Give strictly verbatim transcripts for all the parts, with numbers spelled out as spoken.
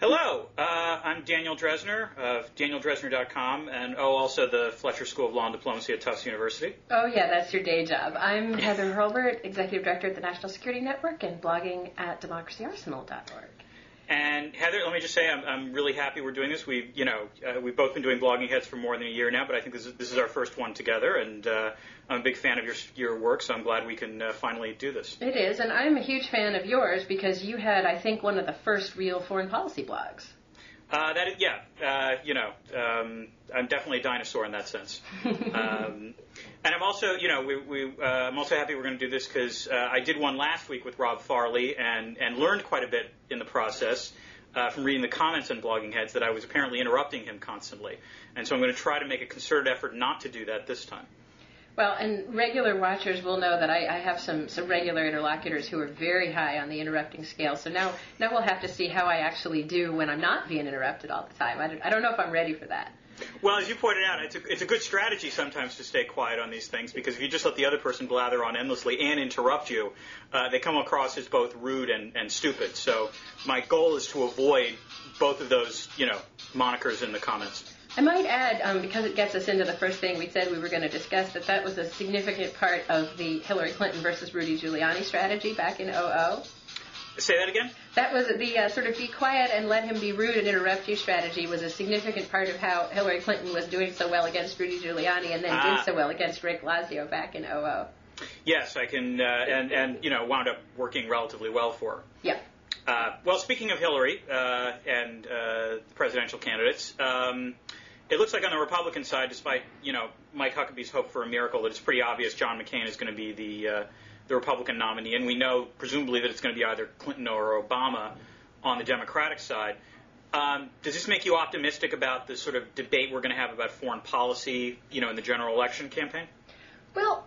Hello, uh, I'm Daniel Dresner of daniel dresner dot com, and oh, also the Fletcher School of Law and Diplomacy at Tufts University. Oh, yeah, that's your day job. I'm Heather Hurlbert, Executive Director at the National Security Network and blogging at democracy arsenal dot org. And Heather, let me just say, I'm, I'm really happy we're doing this. We've, you know, uh, we've both been doing Blogging Heads for more than a year now, but I think this is, this is our first one together, and uh, I'm a big fan of your your work, so I'm glad we can uh, finally do this. It is, and I'm a huge fan of yours because you had, I think, one of the first real foreign policy blogs. Uh, that is, yeah, uh, you know, um, I'm definitely a dinosaur in that sense. um, and I'm also, you know, we, we, uh, I'm also happy we're going to do this because uh, I did one last week with Rob Farley and, and learned quite a bit in the process uh, from reading the comments on Blogging Heads that I was apparently interrupting him constantly. And so I'm going to try to make a concerted effort not to do that this time. Well, and regular watchers will know that I, I have some, some regular interlocutors who are very high on the interrupting scale. So now now we'll have to see how I actually do when I'm not being interrupted all the time. I don't, I don't know if I'm ready for that. Well, as you pointed out, it's a, it's a good strategy sometimes to stay quiet on these things, because if you just let the other person blather on endlessly and interrupt you, uh, they come across as both rude and, and stupid. So my goal is to avoid both of those, you know, monikers in the comments. I might add, um, because it gets us into the first thing we said we were going to discuss, that that was a significant part of the Hillary Clinton versus Rudy Giuliani strategy back in oh oh. Say that again? That was the uh, sort of be quiet and let him be rude and interrupt you strategy was a significant part of how Hillary Clinton was doing so well against Rudy Giuliani and then ah. did so well against Rick Blasio back in oh oh. Yes, I can, uh, and, and, you know, wound up working relatively well for her. Yeah. Uh, well, speaking of Hillary uh, and uh, the presidential candidates, um, it looks like on the Republican side, despite, you know, Mike Huckabee's hope for a miracle, that it's pretty obvious John McCain is going to be the uh, the Republican nominee, and we know presumably that it's going to be either Clinton or Obama on the Democratic side. Um, does this make you optimistic about the sort of debate we're going to have about foreign policy, you know, in the general election campaign? Well,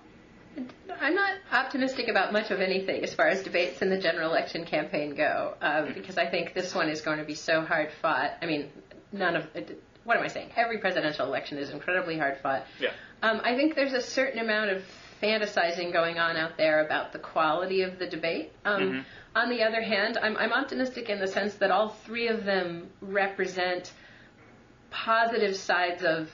I'm not optimistic about much of anything as far as debates in the general election campaign go, um, because I think this one is going to be so hard fought. I mean, none of it. What am I saying? Every presidential election is incredibly hard fought. Yeah. Um, I think there's a certain amount of fantasizing going on out there about the quality of the debate. Um, mm-hmm. On the other hand, I'm, I'm optimistic in the sense that all three of them represent positive sides of,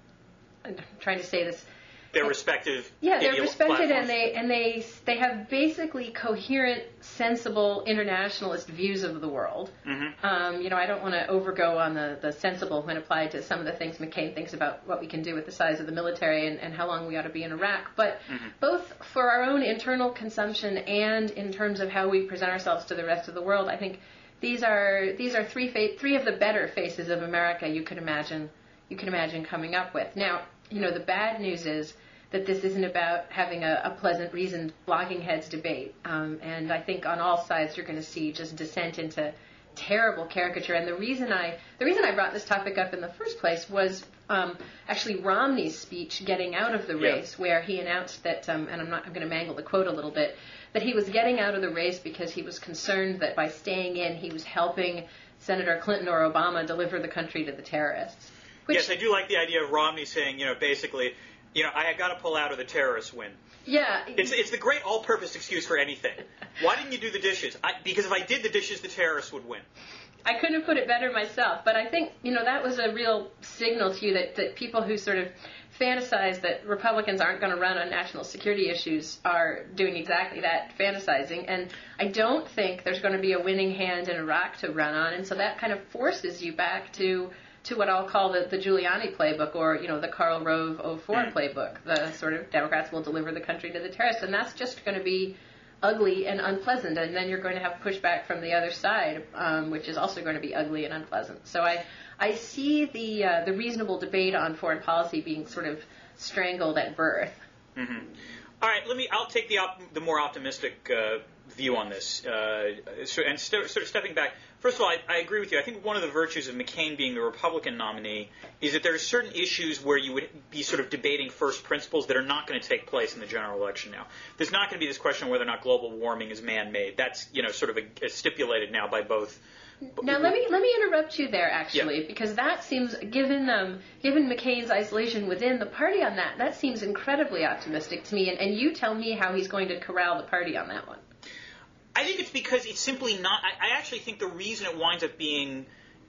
I'm trying to say this, their respective yeah they're respected platforms. and they and they they have basically coherent, sensible internationalist views of the world. Mm-hmm. um, you know I don't want to overgo on the, the sensible when applied to some of the things McCain thinks about what we can do with the size of the military and, and how long we ought to be in Iraq, but mm-hmm. both for our own internal consumption and in terms of how we present ourselves to the rest of the world, I think these are these are three fa- three of the better faces of America you could imagine you can imagine coming up with. Now, you know, the bad news is that this isn't about having a, a pleasant, reasoned Blogging Heads debate. Um, and I think on all sides you're going to see just descent into terrible caricature. And the reason I the reason I brought this topic up in the first place was um, actually Romney's speech getting out of the race, yeah. where he announced that, um, and I'm not I'm going to mangle the quote a little bit, that he was getting out of the race because he was concerned that by staying in he was helping Senator Clinton or Obama deliver the country to the terrorists. Which, yes, I do like the idea of Romney saying, you know, basically, you know, I got to pull out or the terrorists win. Yeah. It's it's the great all-purpose excuse for anything. Why didn't you do the dishes? I, because if I did the dishes, the terrorists would win. I couldn't have put it better myself. But I think, you know, that was a real signal to you that, that people who sort of fantasize that Republicans aren't going to run on national security issues are doing exactly that, fantasizing. And I don't think there's going to be a winning hand in Iraq to run on. And so that kind of forces you back to... to what I'll call the, the Giuliani playbook, or, you know, the Karl Rove oh four mm. playbook, the sort of Democrats will deliver the country to the terrorists, and that's just going to be ugly and unpleasant, and then you're going to have pushback from the other side, um, which is also going to be ugly and unpleasant. So I I see the uh, the reasonable debate on foreign policy being sort of strangled at birth. Mm-hmm. All right, let me. I'll take the op- the more optimistic uh, view on this, uh, so, and st- sort of stepping back. First of all, I, I agree with you. I think one of the virtues of McCain being the Republican nominee is that there are certain issues where you would be sort of debating first principles that are not going to take place in the general election now. There's not going to be this question of whether or not global warming is man-made. That's, you know, sort of a, a stipulated now by both. Now let me let me interrupt you there, actually, yeah. because that seems, given um, given McCain's isolation within the party on that, that seems incredibly optimistic to me. And, and you tell me how he's going to corral the party on that one. I think it's because it's simply not. I, I actually think the reason it winds up being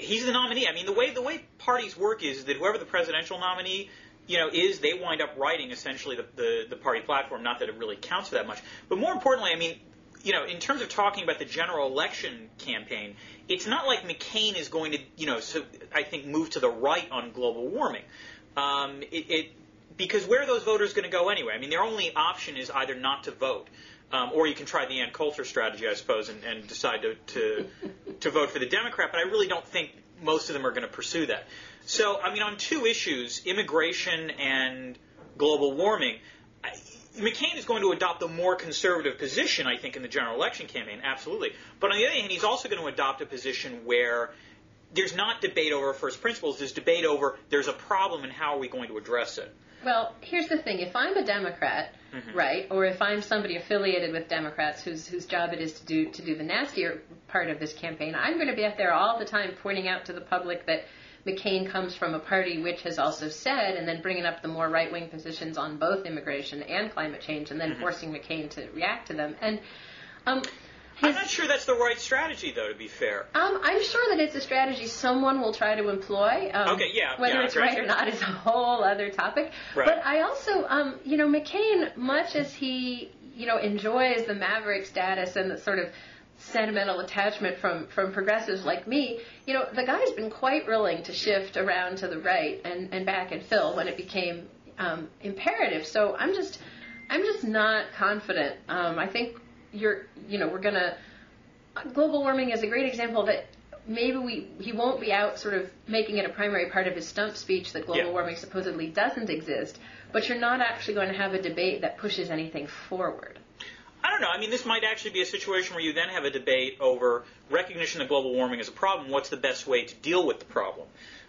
he's the nominee. I mean, the way the way parties work is that whoever the presidential nominee, you know, is, they wind up writing essentially the, the, the party platform. Not that it really counts for that much. But more importantly, I mean, you know, in terms of talking about the general election campaign, it's not like McCain is going to, you know, so I think move to the right on global warming. Um, it, it because where are those voters going to go anyway? I mean, their only option is either not to vote. Um, or you can try the Ann Coulter strategy, I suppose, and, and decide to, to to vote for the Democrat. But I really don't think most of them are going to pursue that. So, I mean, on two issues, immigration and global warming, I, McCain is going to adopt a more conservative position, I think, in the general election campaign, absolutely. But on the other hand, he's also going to adopt a position where there's not debate over first principles. There's debate over there's a problem and how are we going to address it. Well, here's the thing. If I'm a Democrat, mm-hmm. right, or if I'm somebody affiliated with Democrats whose whose job it is to do to do the nastier part of this campaign, I'm going to be out there all the time pointing out to the public that McCain comes from a party which has also said, and then bringing up the more right-wing positions on both immigration and climate change, and then mm-hmm. forcing McCain to react to them. And um, his, I'm not sure that's the right strategy, though, to be fair. Um, I'm sure that it's a strategy someone will try to employ. Um, okay, yeah. Whether yeah, it's right or not is a whole other topic. Right. But I also, um, you know, McCain, much as he, you know, enjoys the maverick status and the sort of sentimental attachment from, from progressives like me, you know, the guy's been quite willing to shift around to the right and, and back and fill when it became um, imperative. So I'm just, I'm just not confident. Um, I think you're, you know, we're going to, global warming is a great example that maybe we, he won't be out sort of making it a primary part of his stump speech that global yeah. warming supposedly doesn't exist, but you're not actually going to have a debate that pushes anything forward. I don't know. I mean, this might actually be a situation where you then have a debate over recognition that global warming is a problem. What's the best way to deal with the problem?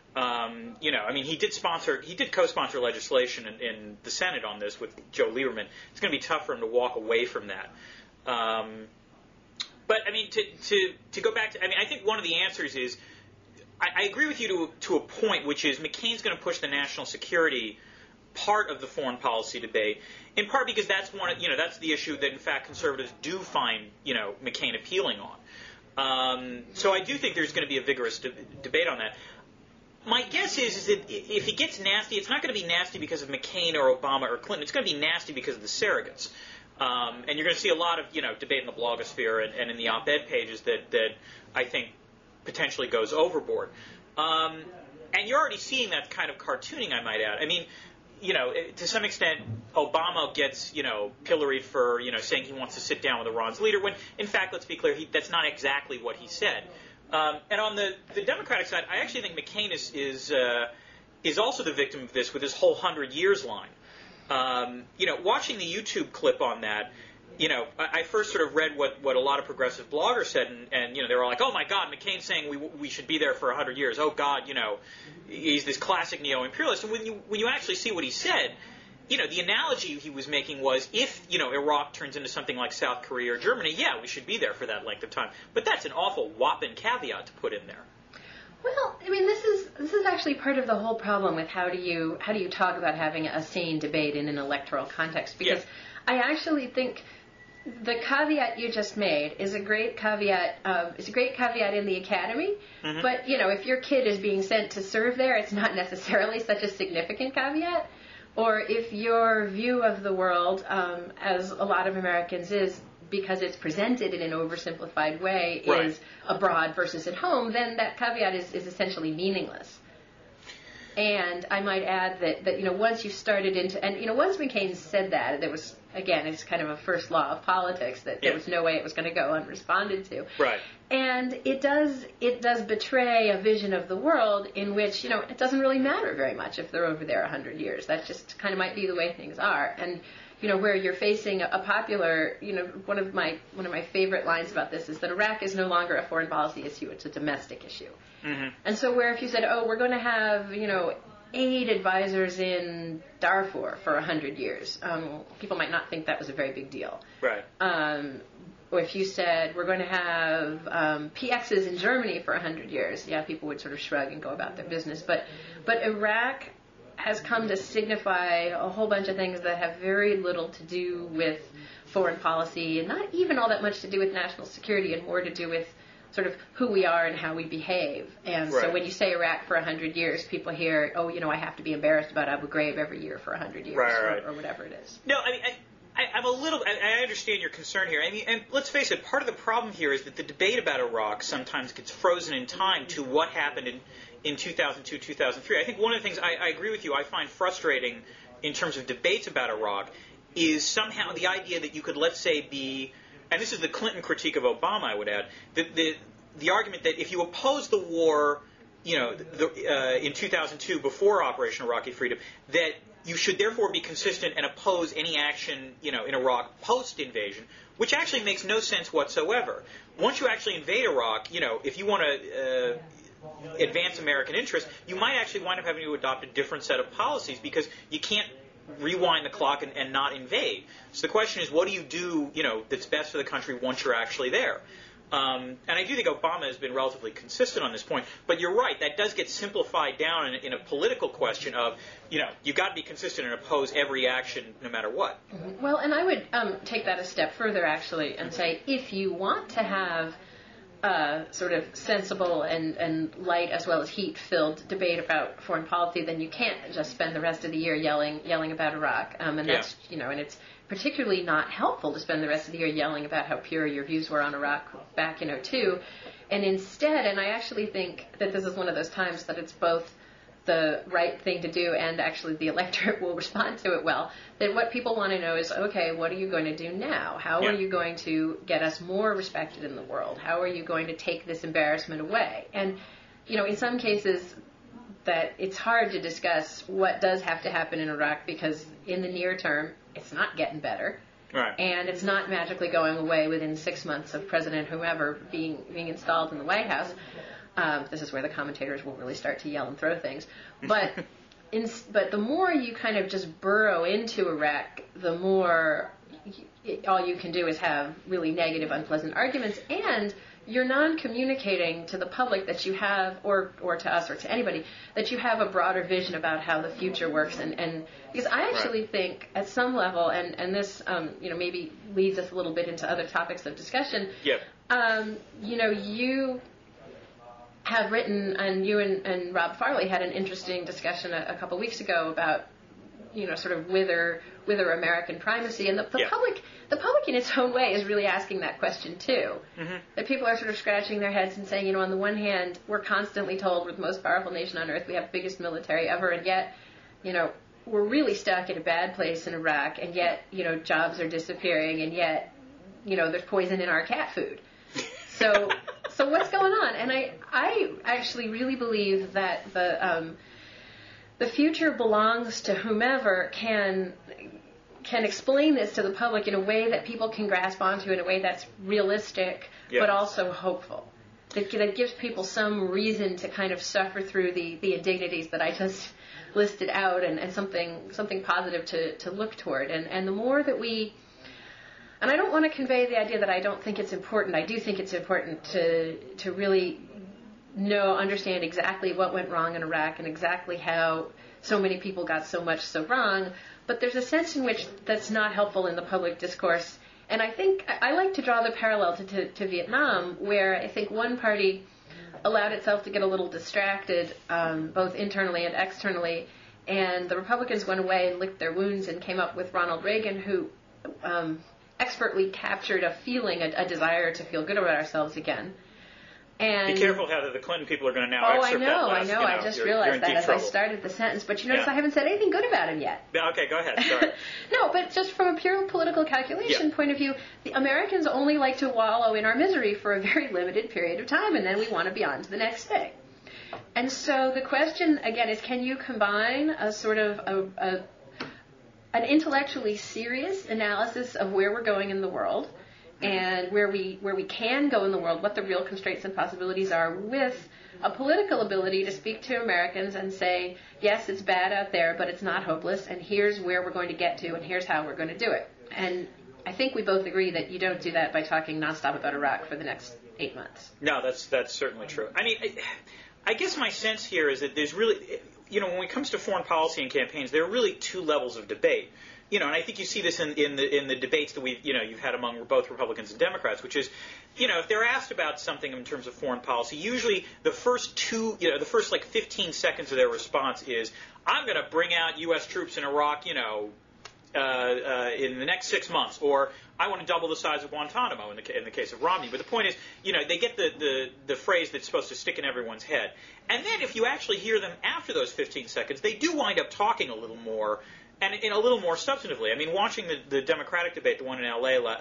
Um, you know, I mean, he did sponsor, he did co-sponsor legislation in, in the Senate on this with Joe Lieberman. It's going to be tough for him to walk away from that. Um, but I mean, to, to to go back to, I mean, I think one of the answers is, I, I agree with you to to a point, which is McCain's going to push the national security part of the foreign policy debate, in part because that's one, you know, that's the issue that in fact conservatives do find, you know, McCain appealing on. Um, so I do think there's going to be a vigorous de- debate on that. My guess is, is that if it gets nasty, it's not going to be nasty because of McCain or Obama or Clinton. It's going to be nasty because of the surrogates. Um, and you're going to see a lot of, you know, debate in the blogosphere and, and in the op-ed pages that, that I think potentially goes overboard. Um, and you're already seeing that kind of cartooning, I might add. I mean, you know, to some extent, Obama gets, you know, pilloried for, you know, saying he wants to sit down with Iran's leader, when, in fact, let's be clear, he, that's not exactly what he said. Um, and on the, the Democratic side, I actually think McCain is is, uh, is also the victim of this with his whole hundred years line. Um, you know, watching the YouTube clip on that, you know, I, I first sort of read what, what a lot of progressive bloggers said, and, and you know, they were like, oh my God, McCain's saying we we should be there for a hundred years. Oh God, you know, he's this classic neo-imperialist. And when you when you actually see what he said, you know, the analogy he was making was if, you know, Iraq turns into something like South Korea or Germany, yeah, we should be there for that length of time. But that's an awful whopping caveat to put in there. Well, I mean, this is this is actually part of the whole problem with how do you how do you talk about having a sane debate in an electoral context? Because yeah. I actually think the caveat you just made is a great caveat. Uh, it's a great caveat in the academy, mm-hmm. but you know, if your kid is being sent to serve there, it's not necessarily such a significant caveat. Or if your view of the world, um, as a lot of Americans is, because it's presented in an oversimplified way, right. is abroad versus at home, then that caveat is, is essentially meaningless. And I might add that, that, you know, once you started into, and, you know, once McCain said that, there was, again, it's kind of a first law of politics that there yeah. was no way it was going to go unresponded to. Right. And it does, it does betray a vision of the world in which, you know, it doesn't really matter very much if they're over there a hundred years. That just kind of might be the way things are. And, you know, where you're facing a popular, you know, one of my one of my favorite lines about this is that Iraq is no longer a foreign policy issue, it's a domestic issue. Mm-hmm. And so where if you said, oh, we're going to have, you know, aid advisors in Darfur for a hundred years, um, people might not think that was a very big deal. Right. Um, or if you said, we're going to have um, P Xs in Germany for a hundred years, yeah, people would sort of shrug and go about their business. But but Iraq has come to signify a whole bunch of things that have very little to do with foreign policy and not even all that much to do with national security and more to do with sort of who we are and how we behave. And right. so when you say Iraq for one hundred years, people hear, oh, you know, I have to be embarrassed about Abu Ghraib every year for one hundred years, right, right. Or, or whatever it is. No, I mean, I, I, I'm a little, I, I understand your concern here. I mean, and let's face it, part of the problem here is that the debate about Iraq sometimes gets frozen in time to what happened in, in two thousand two, two thousand three. I think one of the things I, I agree with you, I find frustrating in terms of debates about Iraq is somehow the idea that you could, let's say, be, and this is the Clinton critique of Obama, I would add, the the, the argument that if you oppose the war, you know, the, uh, in two thousand two before Operation Iraqi Freedom, that you should therefore be consistent and oppose any action, you know, in Iraq post-invasion, which actually makes no sense whatsoever. Once you actually invade Iraq, you know, if you want to uh, advance American interests, you might actually wind up having to adopt a different set of policies because you can't rewind the clock and, and not invade. So the question is, what do you do, you know, that's best for the country once you're actually there? Um, and I do think Obama has been relatively consistent on this point. But you're right, that does get simplified down in, in a political question of, you know, you've got to be consistent and oppose every action no matter what. Mm-hmm. Well, and I would um, take that a step further, actually, and say if you want to have a sort of sensible and, and light as well as heat-filled debate about foreign policy, then you can't just spend the rest of the year yelling yelling about Iraq. Um, and that's, yeah. you know, and it's particularly not helpful to spend the rest of the year yelling about how pure your views were on Iraq back in oh two. And instead, and I actually think that this is one of those times that it's both the right thing to do and actually the electorate will respond to it well, that what people want to know is, okay, what are you going to do now? How yeah. are you going to get us more respected in the world? How are you going to take this embarrassment away? And, you know, in some cases that it's hard to discuss what does have to happen in Iraq because in the near term, it's not getting better. Right. And it's not magically going away within six months of President whomever being being installed in the White House. Um, this is where the commentators will really start to yell and throw things. But in, but the more you kind of just burrow into Iraq, the more you, all you can do is have really negative, unpleasant arguments, and you're non-communicating to the public that you have, or or to us or to anybody, that you have a broader vision about how the future works. And, and because I actually right. think at some level, and, and this um, you know maybe leads us a little bit into other topics of discussion, yep. um, you know, you have written, and you and, and Rob Farley had an interesting discussion a, a couple weeks ago about, you know, sort of wither, wither American primacy. And the, the yeah. public, the public in its own way is really asking that question too. Mm-hmm. That people are sort of scratching their heads and saying, you know, on the one hand, we're constantly told we're the most powerful nation on earth, we have the biggest military ever, and yet, you know, we're really stuck in a bad place in Iraq, and yet, you know, jobs are disappearing, and yet, you know, there's poison in our cat food. So, so what's going on? And I, I actually really believe that the um, the future belongs to whomever can can explain this to the public in a way that people can grasp onto, in a way that's realistic, yeah. but also hopeful. That, that gives people some reason to kind of suffer through the, the indignities that I just listed out, and, and something something positive to, to look toward. And, and the more that we... And I don't want to convey the idea that I don't think it's important. I do think it's important to to really know, understand exactly what went wrong in Iraq and exactly how so many people got so much so wrong. But there's a sense in which that's not helpful in the public discourse. And I think I like to draw the parallel to, to, to Vietnam, where I think one party allowed itself to get a little distracted, um, both internally and externally, and the Republicans went away and licked their wounds and came up with Ronald Reagan, who... Um, expertly captured a feeling, a, a desire to feel good about ourselves again. And be careful, Heather. The Clinton people are going to now oh, excerpt I know, that last, I know. You know I just you're, realized you're that as trouble. I started the sentence. But you notice yeah. I haven't said anything good about him yet. Yeah, okay, go ahead. Sorry. No, but just from a pure political calculation yeah. point of view, the Americans only like to wallow in our misery for a very limited period of time, and then we want to be on to the next thing. And so the question, again, is can you combine a sort of a, a an intellectually serious analysis of where we're going in the world and where we where we can go in the world, what the real constraints and possibilities are, with a political ability to speak to Americans and say, yes, it's bad out there, but it's not hopeless, and here's where we're going to get to, and here's how we're going to do it. And I think we both agree that you don't do that by talking nonstop about Iraq for the next eight months. No, that's that's certainly true. I mean, I, I guess my sense here is that there's really... You know, when it comes to foreign policy and campaigns, there are really two levels of debate. you know, and I think you see this in, in the in the debates that we've, you know, you've had among both Republicans and Democrats, which is, you know, if they're asked about something in terms of foreign policy, usually the first two, you know, the first like fifteen seconds of their response is, I'm going to bring out U S troops in Iraq, you know, uh, uh, in the next six months, or I want to double the size of Guantanamo in the in the case of Romney. But the point is, you know, they get the, the, the phrase that's supposed to stick in everyone's head. And then if you actually hear them after those fifteen seconds, they do wind up talking a little more, and in a little more substantively. I mean, watching the, the Democratic debate, the one in L A uh,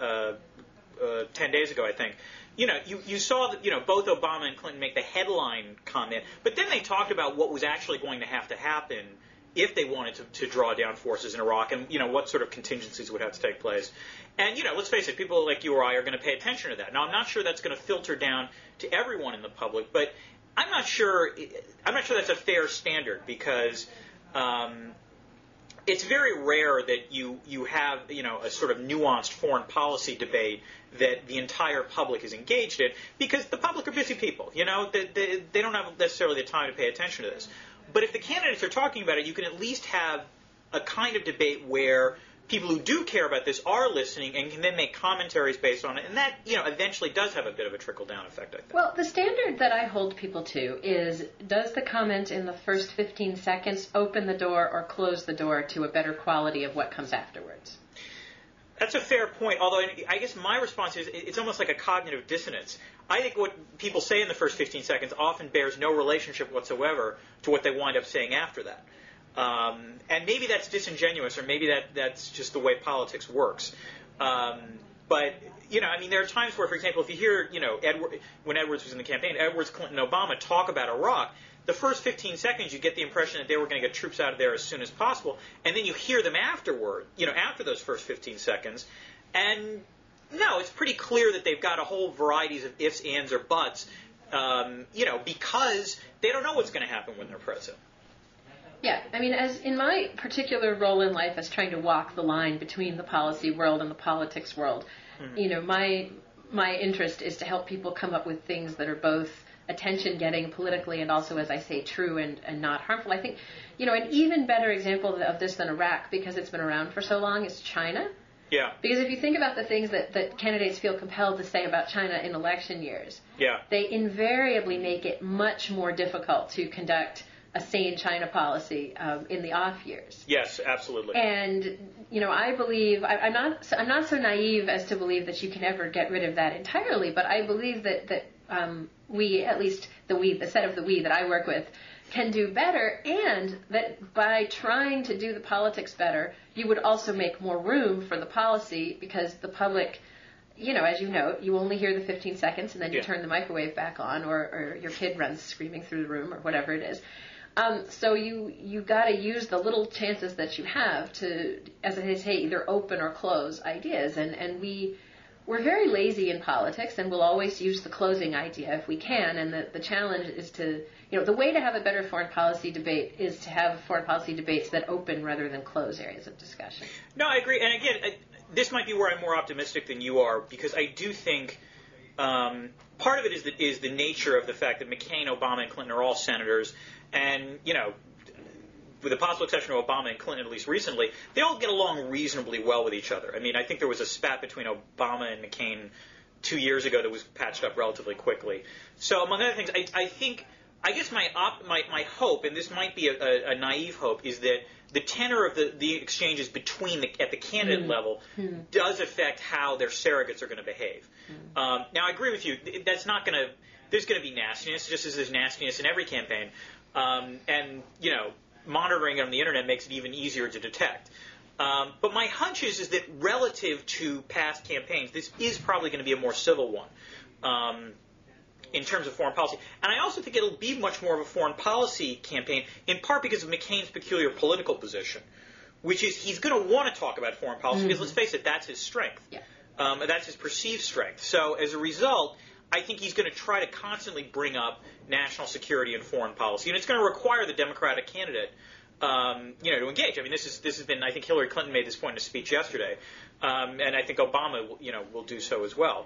uh, ten days ago, I think, you know, you, you saw that, you know, both Obama and Clinton make the headline comment, but then they talked about what was actually going to have to happen if they wanted to, to draw down forces in Iraq, and, you know, what sort of contingencies would have to take place. And, you know, let's face it, people like you or I are going to pay attention to that. Now, I'm not sure that's going to filter down to everyone in the public, but I'm not sure I'm not sure that's a fair standard, because um, it's very rare that you you have, you know, a sort of nuanced foreign policy debate that the entire public is engaged in, because the public are busy people. You know, they, they, they don't have necessarily the time to pay attention to this. But if the candidates are talking about it, you can at least have a kind of debate where people who do care about this are listening and can then make commentaries based on it. And that, you know, eventually does have a bit of a trickle-down effect, I think. Well, the standard that I hold people to is, does the comment in the first fifteen seconds open the door or close the door to a better quality of what comes afterwards? That's a fair point, although I guess my response is it's almost like a cognitive dissonance. I think what people say in the first fifteen seconds often bears no relationship whatsoever to what they wind up saying after that. Um, and maybe that's disingenuous, or maybe that, that's just the way politics works. Um, but, you know, I mean, there are times where, for example, if you hear, you know, Edward, when Edwards was in the campaign, Edwards, Clinton, Obama talk about Iraq, the first fifteen seconds you get the impression that they were going to get troops out of there as soon as possible, and then you hear them afterward, you know, after those first fifteen seconds, and no, it's pretty clear that they've got a whole varieties of ifs, ands, or buts, um, you know, because they don't know what's going to happen when they're president. Yeah, I mean, as in my particular role in life as trying to walk the line between the policy world and the politics world, mm-hmm. you know, my my interest is to help people come up with things that are both attention-getting politically and also, as I say, true and, and not harmful. I think, you know, an even better example of this than Iraq, because it's been around for so long, is China. Yeah. Because if you think about the things that, that candidates feel compelled to say about China in election years, yeah. they invariably make it much more difficult to conduct a sane China policy um, in the off years. Yes, absolutely. And you know, I believe I, I'm not I'm not so naive as to believe that you can ever get rid of that entirely, but I believe that that um, we, at least the we, the set of the we that I work with, can do better, and that by trying to do the politics better, you would also make more room for the policy, because the public, you know, as you know, you only hear the fifteen seconds and then you yeah. turn the microwave back on, or, or your kid runs screaming through the room, or whatever it is. Um, so you you got to use the little chances that you have to, as I say, either open or close ideas. And, and we, we're very lazy in politics, and we'll always use the closing idea if we can. And the, the challenge is to, you know, the way to have a better foreign policy debate is to have foreign policy debates that open rather than close areas of discussion. No, I agree. And again, I, this might be where I'm more optimistic than you are, because I do think um, part of it is the, is the nature of the fact that McCain, Obama, and Clinton are all senators. And, you know, with the possible exception of Obama and Clinton, at least recently, they all get along reasonably well with each other. I mean, I think there was a spat between Obama and McCain two years ago that was patched up relatively quickly. So, among other things, I, I think, I guess my, op, my my hope, and this might be a, a, a naive hope, is that the tenor of the, the exchanges between the, at the candidate mm. level mm. does affect how their surrogates are going to behave. Mm. Um, now, I agree with you. That's not going to, there's going to be nastiness, just as there's nastiness in every campaign. Um, and, you know, monitoring it on the internet makes it even easier to detect. Um, but my hunch is, is that relative to past campaigns, this is probably going to be a more civil one um, in terms of foreign policy. And I also think it'll be much more of a foreign policy campaign, in part because of McCain's peculiar political position, which is he's going to want to talk about foreign policy, mm-hmm. because let's face it, that's his strength. Yeah. Um, that's his perceived strength. So as a result, I think he's going to try to constantly bring up national security and foreign policy, and it's going to require the Democratic candidate, um, you know, to engage. I mean, this is this has been. I think Hillary Clinton made this point in a speech yesterday, um, and I think Obama, you know, will do so as well.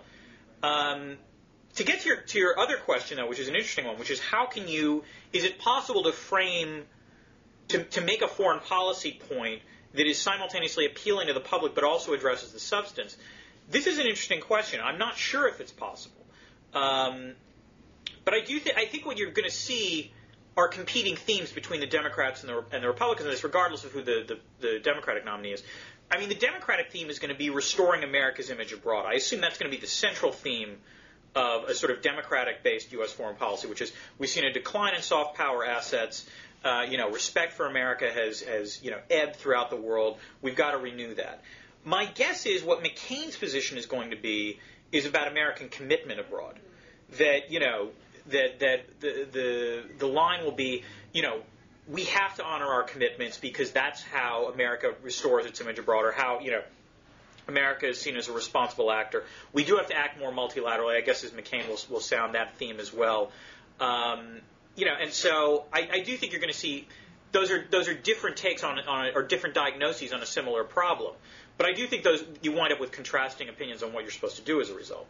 Um, to get to your to your other question, though, which is an interesting one, which is how can you? Is it possible to frame to to make a foreign policy point that is simultaneously appealing to the public but also addresses the substance? This is an interesting question. I'm not sure if it's possible. Um, but I do think I think what you're going to see are competing themes between the Democrats and the, and the Republicans in this, regardless of who the, the, the Democratic nominee is. I mean, the Democratic theme is going to be restoring America's image abroad. I assume that's going to be the central theme of a sort of Democratic-based U S foreign policy, which is we've seen a decline in soft power assets. Uh, you know, respect for America has, has, you know, ebbed throughout the world. We've got to renew that. My guess is what McCain's position is going to be is about American commitment abroad. That, you know, that that the the the line will be, you know, we have to honor our commitments because that's how America restores its image abroad, or how, you know, America is seen as a responsible actor. We do have to act more multilaterally. I guess as McCain will will sound that theme as well. Um, you know, and so I, I do think you're going to see those are those are different takes on on or different diagnoses on a similar problem. But I do think those you wind up with contrasting opinions on what you're supposed to do as a result.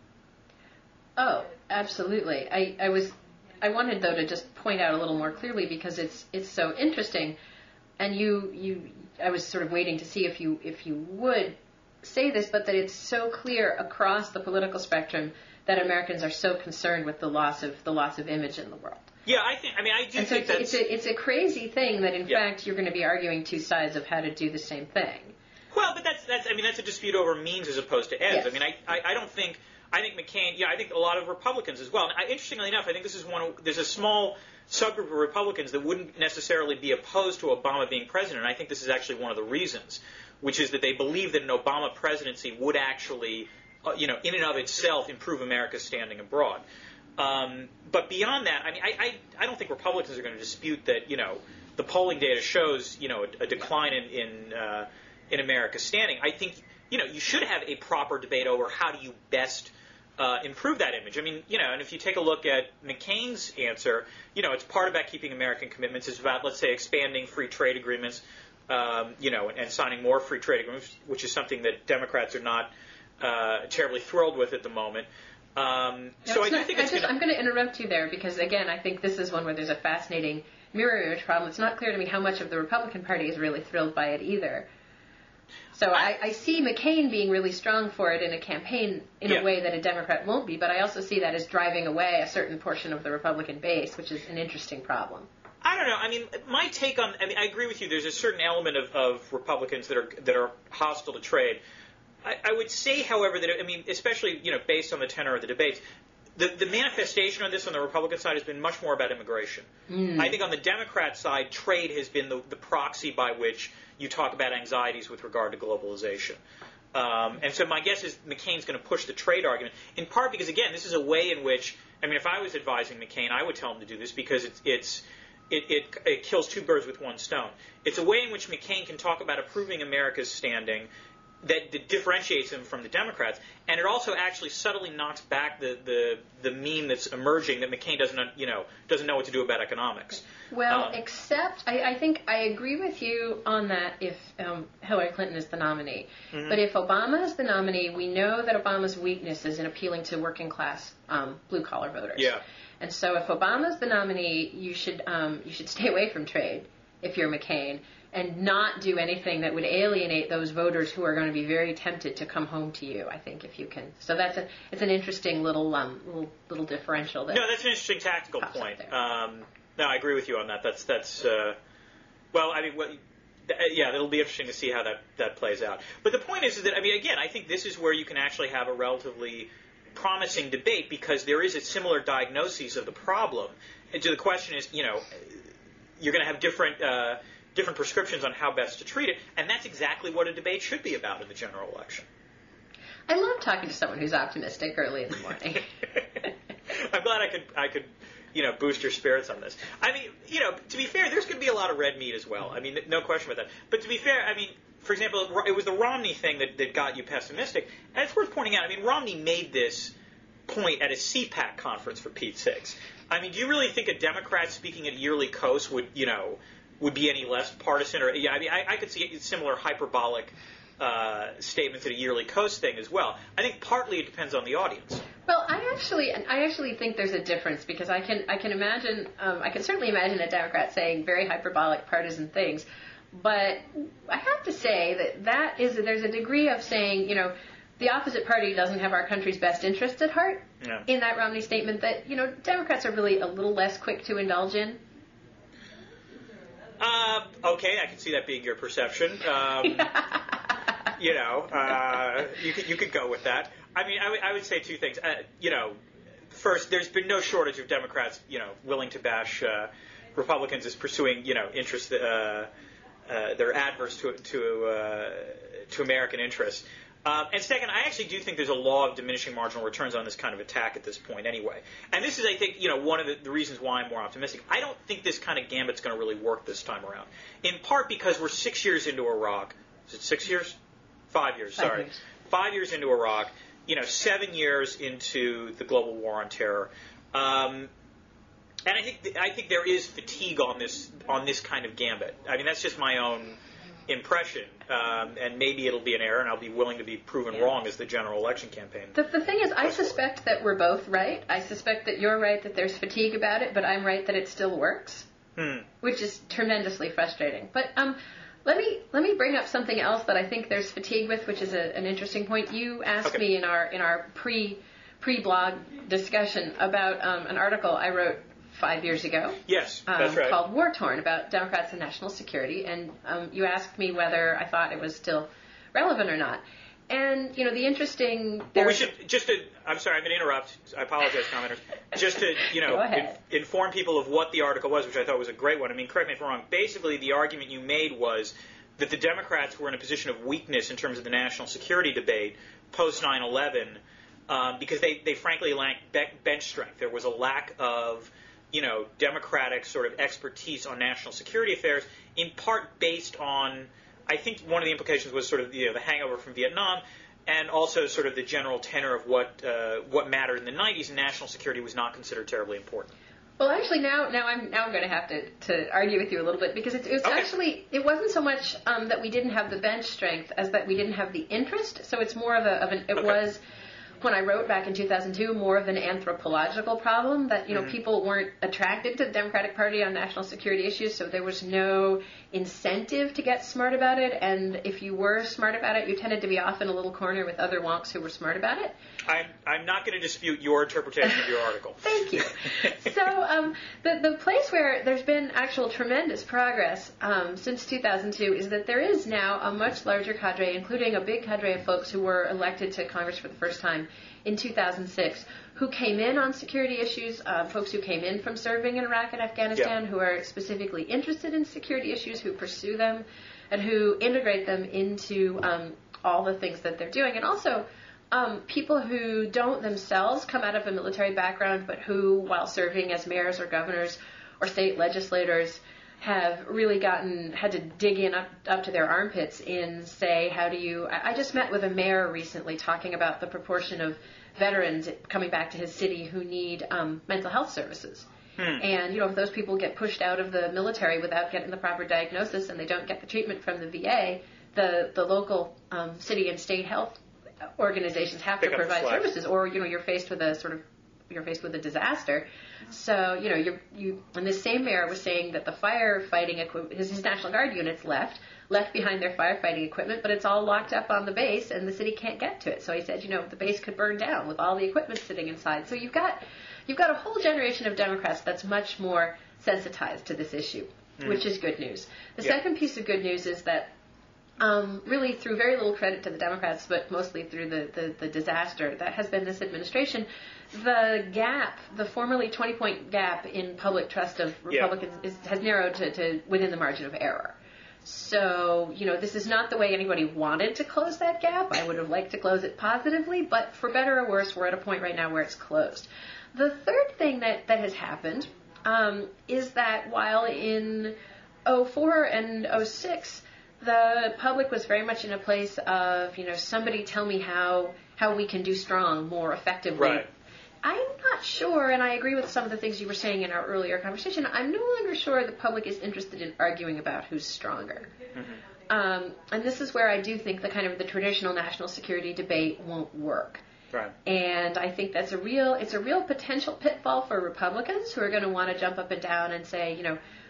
Oh, absolutely. I, I was I wanted though to just point out a little more clearly because it's it's so interesting, and you you I was sort of waiting to see if you if you would say this, but that it's so clear across the political spectrum that Americans are so concerned with the loss of the loss of image in the world. Yeah, I think. I mean, I do and so think it's, that's it's a it's a crazy thing that in yeah. fact you're going to be arguing two sides of how to do the same thing. Well, but that's that's I mean that's a dispute over means as opposed to ends. Yes. I mean, I, I I don't think I think McCain. Yeah, I think a lot of Republicans as well. And I, interestingly enough, I think this is one. Of, there's a small subgroup of Republicans that wouldn't necessarily be opposed to Obama being president. And I think this is actually one of the reasons, which is that they believe that an Obama presidency would actually, uh, you know, in and of itself improve America's standing abroad. Um, but beyond that, I mean, I, I, I don't think Republicans are going to dispute that, you know, the polling data shows, you know, a, a decline in in, uh, in America's standing. I think, you know, you should have a proper debate over how do you best uh, improve that image. I mean, you know, and if you take a look at McCain's answer, you know, it's part about keeping American commitments. It's about, let's say, expanding free trade agreements, um, you know, and, and signing more free trade agreements, which is something that Democrats are not uh, terribly thrilled with at the moment. Um, No, so I it's do not- think I it's just, going I'm going to interrupt you there because, again, I think this is one where there's a fascinating mirror image problem. It's not clear to me how much of the Republican Party is really thrilled by it either. So I, I see McCain being really strong for it in a campaign in Yeah. a way that a Democrat won't be, but I also see that as driving away a certain portion of the Republican base, which is an interesting problem. I don't know. I mean, my take on. I mean, I agree with you. There's a certain element of, of Republicans that are that are hostile to trade. I, I would say, however, that I mean, especially you know, based on the tenor of the debates, the the manifestation of this on the Republican side has been much more about immigration. Mm. I think on the Democrat side, trade has been the, the proxy by which you talk about anxieties with regard to globalization. Um, and so my guess is McCain's going to push the trade argument, in part because, again, this is a way in which, I mean, if I was advising McCain, I would tell him to do this because it's it's It, it, it kills two birds with one stone. It's a way in which McCain can talk about improving America's standing that, that differentiates him from the Democrats, and it also actually subtly knocks back the, the, the meme that's emerging that McCain doesn't you know doesn't know what to do about economics. Well, Um, except I, I think I agree with you on that if um, Hillary Clinton is the nominee. Mhm. But if Obama is the nominee, we know that Obama's weakness is in appealing to working class um, blue collar voters. Yeah. And so if Obama's the nominee, you should um, you should stay away from trade if you're McCain and not do anything that would alienate those voters who are going to be very tempted to come home to you, I think, if you can. So that's a it's an interesting little um, little, little differential there. No, that's an interesting tactical Pops up point. there. Um, no, I agree with you on that. That's that's uh, well, I mean, what, th- yeah, it'll be interesting to see how that, that plays out. But the point is, is that I mean, again, I think this is where you can actually have a relatively promising debate because there is a similar diagnosis of the problem. And so the question is, you know, you're going to have different uh, different prescriptions on how best to treat it, and that's exactly what a debate should be about in the general election. I love talking to someone who's optimistic early in the morning. I'm glad I could I could you know boost your spirits on this. I mean, you know, to be fair, there's going to be a lot of red meat as well. I mean, no question about that. But to be fair, I mean, for example, it was the Romney thing that, that got you pessimistic, and it's worth pointing out. I mean, Romney made this point at a C PAC conference, for Pete's sakes. I mean, do you really think a Democrat speaking at a yearly C O S would, you know, would be any less partisan? Or yeah, I mean, I, I could see similar hyperbolic uh, statements at a yearly C O S thing as well. I think partly it depends on the audience. Well, I actually, I actually think there's a difference because I can, I can imagine, um, I can certainly imagine a Democrat saying very hyperbolic partisan things, But I have to say that that is there's a degree of saying, you know, the opposite party doesn't have our country's best interest at heart yeah. in that Romney statement that, you know, Democrats are really a little less quick to indulge in. Uh, okay, I can see that being your perception. Um, you know, uh, you could you could go with that. I mean, I, w- I would say two things. Uh, you know, first, there's been no shortage of Democrats, you know, willing to bash uh, Republicans as pursuing, you know, interests that uh, uh, they're adverse to to uh, to American interests. Um, and second, I actually do think there's a law of diminishing marginal returns on this kind of attack at this point anyway. And this is, I think, you know, one of the, the reasons why I'm more optimistic. I don't think this kind of gambit's going to really work this time around, in part because we're six years into Iraq. Is it six years? Five years, Five sorry. years. Five years into Iraq, you know, seven years into the global war on terror. Um, and I think th- I think there is fatigue on this on this kind of gambit. I mean, that's just my own impression, um, and maybe it'll be an error, and I'll be willing to be proven yeah. wrong as the general election campaign. The, the thing is, I suspect that we're both right. I suspect that you're right that there's fatigue about it, but I'm right that it still works, Hmm. which is tremendously frustrating. But um, let me let me bring up something else that I think there's fatigue with, which is a, an interesting point. You asked Okay. me in our in our pre pre blog discussion about um, an article I wrote five years ago. Yes, Um, that's right. called War Torn, about Democrats and national security, and um, you asked me whether I thought it was still relevant or not. And, you know, the interesting... Well, we should, just to, I'm sorry, I'm going to interrupt. I apologize, commenters. Just to, you know, Go ahead. in, inform people of what the article was, which I thought was a great one. I mean, correct me if I'm wrong. Basically, the argument you made was that the Democrats were in a position of weakness in terms of the national security debate post nine eleven um, because they, they frankly lacked be- bench strength. There was a lack of... you know, Democratic sort of expertise on national security affairs, in part based on, I think one of the implications was sort of, you know, the hangover from Vietnam, and also sort of the general tenor of what uh, what mattered in the nineties, and national security was not considered terribly important. Well, actually, now now I'm now I'm going to have to, to argue with you a little bit, because it's, it's Okay. actually it wasn't so much um, that we didn't have the bench strength as that we didn't have the interest. So it's more of a of an it Okay. was. When I wrote back in two thousand two, more of an anthropological problem that, you know, Mm-hmm. people weren't attracted to the Democratic Party on national security issues, so there was no incentive to get smart about it. And if you were smart about it, you tended to be off in a little corner with other wonks who were smart about it. I'm, I'm not going to dispute your interpretation of your article. Thank you. So um, the the place where there's been actual tremendous progress um, since two thousand two is that there is now a much larger cadre, including a big cadre of folks who were elected to Congress for the first time in two thousand six, who came in on security issues, uh, folks who came in from serving in Iraq and Afghanistan, Yeah. who are specifically interested in security issues, who pursue them, and who integrate them into um, all the things that they're doing. And also um, people who don't themselves come out of a military background, but who, while serving as mayors or governors or state legislators, have really gotten, had to dig in up, up to their armpits in, say, how do you, I, I just met with a mayor recently talking about the proportion of veterans coming back to his city who need um, mental health services. Hmm. And, you know, if those people get pushed out of the military without getting the proper diagnosis and they don't get the treatment from the V A, the, the local um, city and state health organizations have Pick to up the provide slack. services, or, you know, you're faced with a sort of you're faced with a disaster. So, you know, you you and this same mayor was saying that the firefighting equipment, his, his National Guard units left, left behind their firefighting equipment, but it's all locked up on the base and the city can't get to it. So he said, you know, the base could burn down with all the equipment sitting inside. So you've got you've got a whole generation of Democrats that's much more sensitized to this issue, mm. which is good news. The yeah. second piece of good news is that Um, really, through very little credit to the Democrats, but mostly through the, the, the disaster that has been this administration, the gap, the formerly twenty-point gap in public trust of Republicans yeah. is, has narrowed to, to within the margin of error. So, you know, this is not the way anybody wanted to close that gap. I would have liked to close it positively, but for better or worse, we're at a point right now where it's closed. The third thing that, that has happened um, is that while in oh four and oh six, the public was very much in a place of, you know, somebody tell me how how we can do strong more effectively. Right. I'm not sure, and I agree with some of the things you were saying in our earlier conversation, I'm no longer sure the public is interested in arguing about who's stronger. Mm-hmm. Um, and this is where I do think the kind of the traditional national security debate won't work. Right. And I think that's a real, it's a real potential pitfall for Republicans who are going to want to jump up and down and say, you know,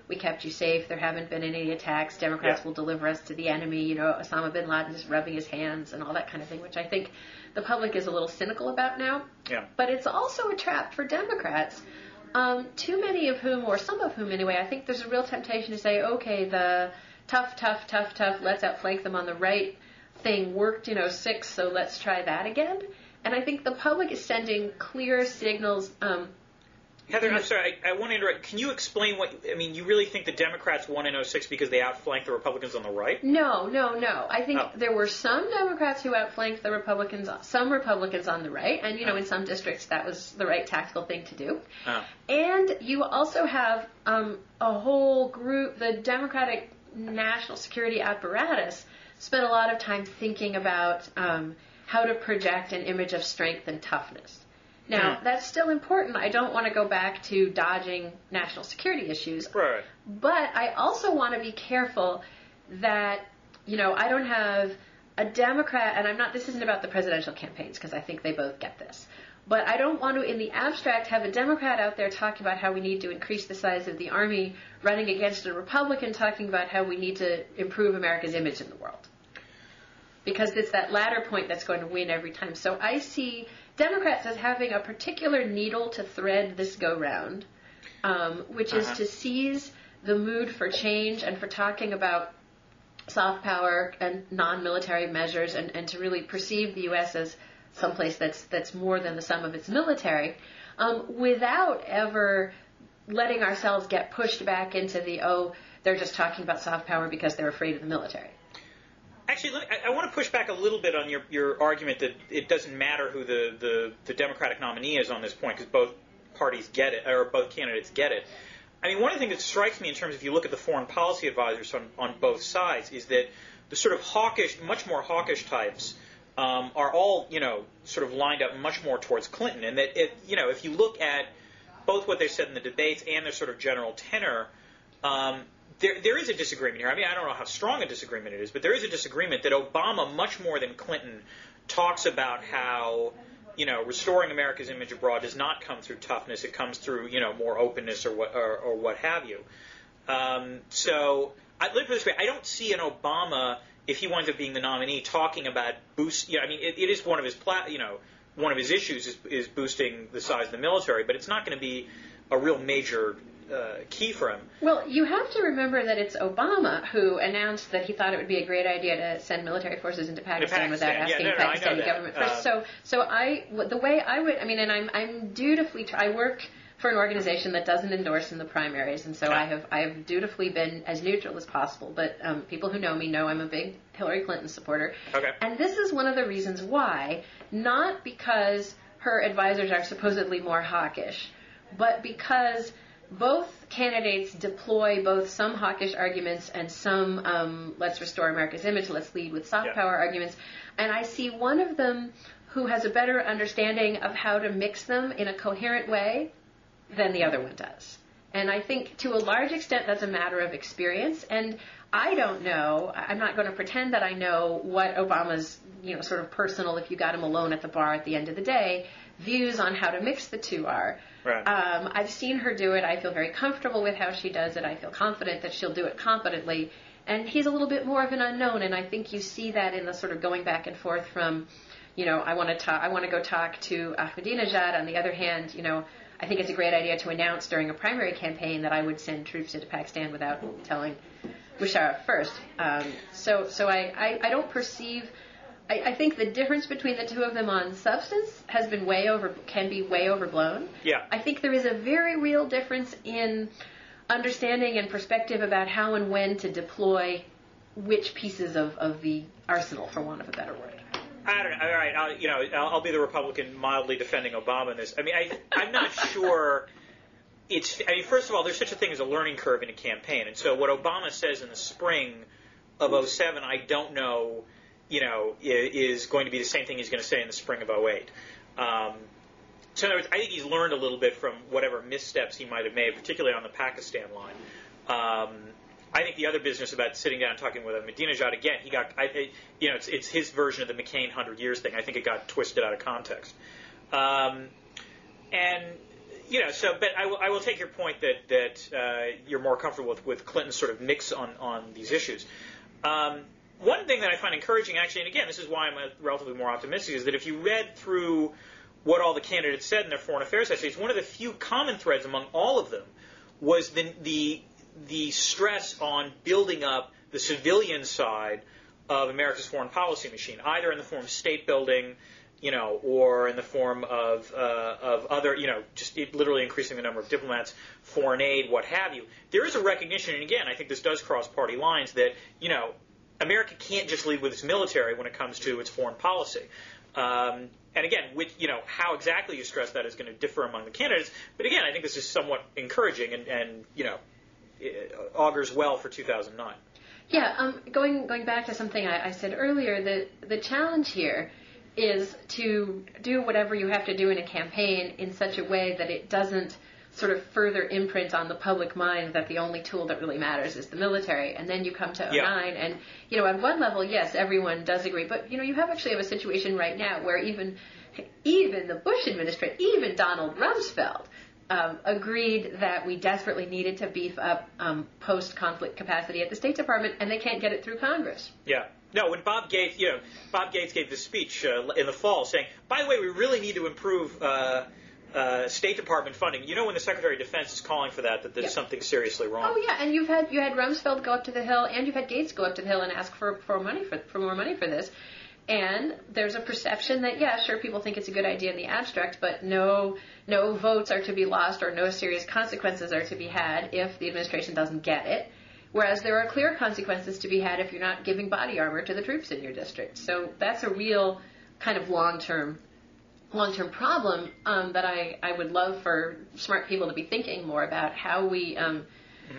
we kept you safe, there haven't been any attacks, Democrats yeah. will deliver us to the enemy, you know, Osama bin Laden just rubbing his hands and all that kind of thing, which I think the public is a little cynical about now. Yeah. But it's also a trap for Democrats, um, too many of whom, or some of whom anyway, I think there's a real temptation to say, okay, the tough, tough, tough, tough, let's outflank them on the right thing worked in oh six, so let's try that again. And I think the public is sending clear signals. Um, Heather, I'm sorry, I, I want to interrupt. Can you explain what, I mean, you really think the Democrats won in oh six because they outflanked the Republicans on the right? No, no, no. I think oh. there were some Democrats who outflanked the Republicans, some Republicans on the right, and, you know, oh. in some districts that was the right tactical thing to do. Oh. And you also have um, a whole group, the Democratic national security apparatus spent a lot of time thinking about um, how to project an image of strength and toughness. Now, that's still important. I don't want to go back to dodging national security issues. Right. But I also want to be careful that, you know, I don't have a Democrat, and I'm not, this isn't about the presidential campaigns, because I think they both get this. But I don't want to, in the abstract, have a Democrat out there talking about how we need to increase the size of the army, running against a Republican talking about how we need to improve America's image in the world. Because it's that latter point that's going to win every time. So I see Democrats as having a particular needle to thread this go-round, um, which is uh-huh. to seize the mood for change and for talking about soft power and non-military measures, and, and to really perceive the U S as someplace that's that's more than the sum of its military, um, without ever letting ourselves get pushed back into the, oh, they're just talking about soft power because they're afraid of the military. Actually, let me, I, I want to push back a little bit on your, your argument that it doesn't matter who the, the, the Democratic nominee is on this point because both parties get it, or both candidates get it. I mean, one of the things that strikes me in terms of if you look at the foreign policy advisors on, on both sides is that the sort of hawkish, much more hawkish types um, are all, you know, sort of lined up much more towards Clinton. And that, it, you know, if you look at both what they said in the debates and their sort of general tenor, um, There, there is a disagreement here. I mean, I don't know how strong a disagreement it is, but there is a disagreement that Obama, much more than Clinton, talks about how, you know, restoring America's image abroad does not come through toughness. It comes through, you know, more openness or what, or, or what have you. Um, so, I, let me put it this way. I don't see an Obama, if he winds up being the nominee, talking about boost. You know, I mean, it, it is one of his, pla- you know, one of his issues is, is boosting the size of the military, but it's not going to be a real major Uh, key for him. Well, you have to remember that it's Obama who announced that he thought it would be a great idea to send military forces into Pakistan, Pakistan. without Yeah, asking no, the no, Pakistani government first. Um, so, so I, the way I would, I mean, and I'm, I'm dutifully, I work for an organization that doesn't endorse in the primaries, and so ah. I have, I have dutifully been as neutral as possible. But um, people who know me know I'm a big Hillary Clinton supporter. Okay. And this is one of the reasons why, not because her advisors are supposedly more hawkish, but because both candidates deploy both some hawkish arguments and some um, let's restore America's image, let's lead with soft yeah. power arguments. And I see one of them who has a better understanding of how to mix them in a coherent way than the other one does. And I think to a large extent that's a matter of experience. And I don't know, I'm not going to pretend that I know what Obama's, you know, sort of personal, if you got him alone at the bar at the end of the day, views on how to mix the two are. Right. Um, I've seen her do it. I feel very comfortable with how she does it. I feel confident that she'll do it competently. And he's a little bit more of an unknown, and I think you see that in the sort of going back and forth from, you know, I want to talk, I want to go talk to Ahmadinejad. On the other hand, you know, I think it's a great idea to announce during a primary campaign that I would send troops into Pakistan without telling Musharraf first. Um, so, so I, I, I don't perceive. I, I think the difference between the two of them on substance has been way over, can be way overblown. Yeah. I think there is a very real difference in understanding and perspective about how and when to deploy which pieces of, of the arsenal, for want of a better word. I don't know. All right, I'll, you know, I'll, I'll be the Republican mildly defending Obama in this. I mean, I, I'm not sure. It's. I mean, first of all, there's such a thing as a learning curve in a campaign, and so what Obama says in the spring of oh seven, I don't know. You know, is going to be the same thing he's going to say in the spring of oh eight. Um, so in other words, I think he's learned a little bit from whatever missteps he might have made, particularly on the Pakistan line. Um, I think the other business about sitting down and talking with Ahmadinejad, again, he got, I, you know, it's, it's his version of the McCain hundred years thing. I think it got twisted out of context. Um, and, you know, so, but I will, I will take your point that, that uh, you're more comfortable with, with Clinton's sort of mix on, on these issues. Um, one thing that I find encouraging, actually, and again, this is why I'm a relatively more optimistic, is that if you read through what all the candidates said in their foreign affairs essays, one of the few common threads among all of them was the, the, the stress on building up the civilian side of America's foreign policy machine, either in the form of state building, you know, or in the form of uh, of other, you know, just literally increasing the number of diplomats, foreign aid, what have you. There is a recognition, and again, I think this does cross party lines, that, you know, America can't just lead with its military when it comes to its foreign policy. Um, and again, with, you know, how exactly you stress that is going to differ among the candidates. But again, I think this is somewhat encouraging and, and you know, augurs well for two thousand nine. Yeah, um, going going back to something I, I said earlier, the the challenge here is to do whatever you have to do in a campaign in such a way that it doesn't sort of further imprint on the public mind that the only tool that really matters is the military. And then you come to oh nine, yeah. and, you know, at one level, yes, everyone does agree. But, you know, you have actually have a situation right now where even even the Bush administration, even Donald Rumsfeld, um, agreed that we desperately needed to beef up um, post-conflict capacity at the State Department, and they can't get it through Congress. Yeah. No, when Bob Gates, you know, Bob Gates gave this speech uh, in the fall saying, by the way, we really need to improve uh, uh, State Department funding. You know, when the Secretary of Defense is calling for that, that there's yep. something seriously wrong. Oh yeah, and you've had you had Rumsfeld go up to the Hill, and you've had Gates go up to the Hill and ask for for money for for more money for this. And there's a perception that, yeah, sure, people think it's a good idea in the abstract, but no no votes are to be lost or no serious consequences are to be had if the administration doesn't get it. Whereas there are clear consequences to be had if you're not giving body armor to the troops in your district. So that's a real kind of long-term long-term problem um, that I, I would love for smart people to be thinking more about how we... Um, mm-hmm.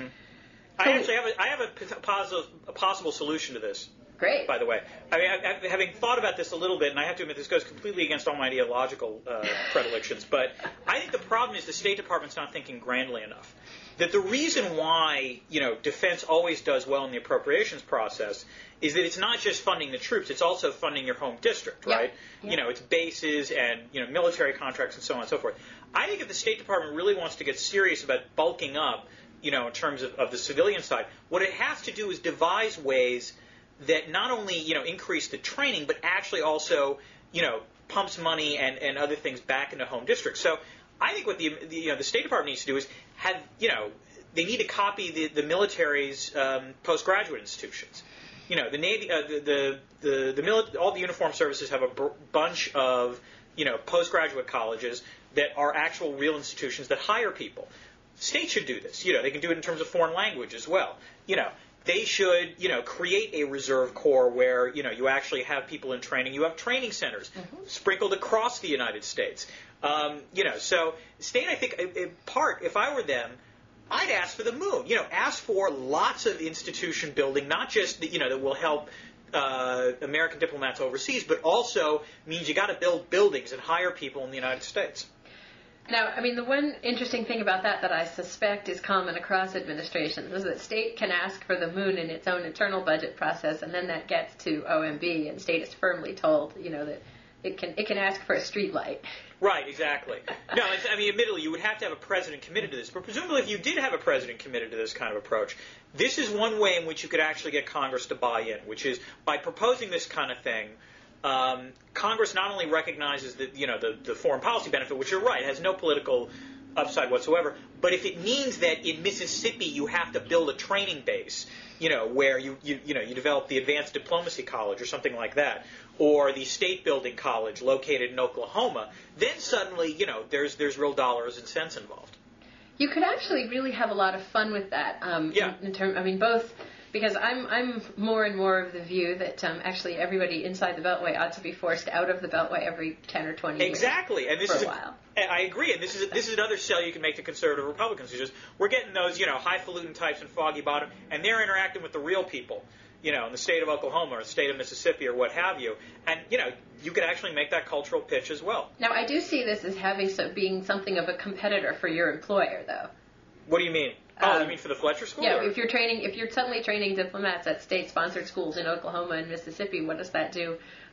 I actually have a, I have a, positive, a possible solution to this. Great. By the way, I mean, I, I, having thought about this a little bit, and I have to admit this goes completely against all my ideological uh, predilections, but I think the problem is the State Department's not thinking grandly enough. That the reason why, you know, defense always does well in the appropriations process is that it's not just funding the troops, it's also funding your home district, right? Yeah. You know, it's bases and, you know, military contracts and so on and so forth. I think if the State Department really wants to get serious about bulking up, you know, in terms of, of the civilian side, what it has to do is devise ways that not only, you know, increase the training, but actually also, you know, pumps money and, and other things back into home districts. So I think what the, the you know the State Department needs to do is have, you know, they need to copy the, the military's um, postgraduate institutions. You know, the Navy, uh, the the the, the mili- all the uniformed services have a b- bunch of, you know, postgraduate colleges that are actual real institutions that hire people. States should do this. You know, they can do it in terms of foreign language as well. You know, they should, you know, create a reserve corps where, you know, you actually have people in training. You have training centers mm-hmm. sprinkled across the United States. Um, you know, so state, I think, in part, if I were them, I'd ask for the moon. You know, ask for lots of institution building, not just, the, you know, that will help uh, American diplomats overseas, but also means you got to build buildings and hire people in the United States. Now, I mean, the one interesting thing about that that I suspect is common across administrations is that state can ask for the moon in its own internal budget process, and then that gets to O M B, and state is firmly told, you know, that it can it can ask for a street light. Right, exactly. No, it's, I mean, admittedly, you would have to have a president committed to this. But presumably, if you did have a president committed to this kind of approach, this is one way in which you could actually get Congress to buy in, which is by proposing this kind of thing. Um, Congress not only recognizes the, you know, the, the foreign policy benefit, which you're right, has no political upside whatsoever, but if it means that in Mississippi you have to build a training base, you know, where you, you, you know, you develop the Advanced Diplomacy College or something like that, or the State Building College located in Oklahoma, then suddenly, you know, there's there's real dollars and cents involved. You could actually really have a lot of fun with that. Um, yeah. In, in term, I mean, both. Because I'm I'm more and more of the view that um, actually everybody inside the Beltway ought to be forced out of the Beltway every ten or twenty years. Exactly, and this for is a while. A, I agree, and this is this is another sell you can make to conservative Republicans. Which is we're getting those, you know, highfalutin types in Foggy Bottom, and they're interacting with the real people, you know, in the state of Oklahoma or the state of Mississippi or what have you, and you know, you could actually make that cultural pitch as well. Now, I do see this as having so, being something of a competitor for your employer, though. What do you mean? Oh, um, you mean for the Fletcher School? Yeah, or? if you're training, if you're suddenly training diplomats at state-sponsored schools in Oklahoma and Mississippi, what does that do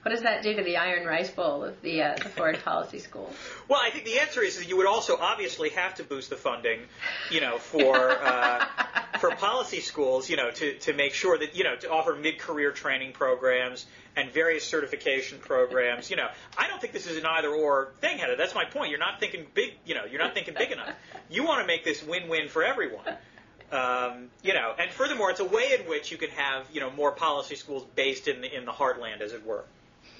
What does that do to the Iron Rice Bowl of the, uh, the foreign policy school? Well, I think the answer is that you would also obviously have to boost the funding, you know, for uh, for policy schools, you know, to, to make sure that, you know, to offer mid-career training programs and various certification programs. You know, I don't think this is an either-or thing, Hedda. That's my point. You're not thinking big, you know, you're not thinking big enough. You want to make this win-win for everyone. Um, you know, and furthermore, it's a way in which you can have, you know, more policy schools based in the, in the heartland, as it were.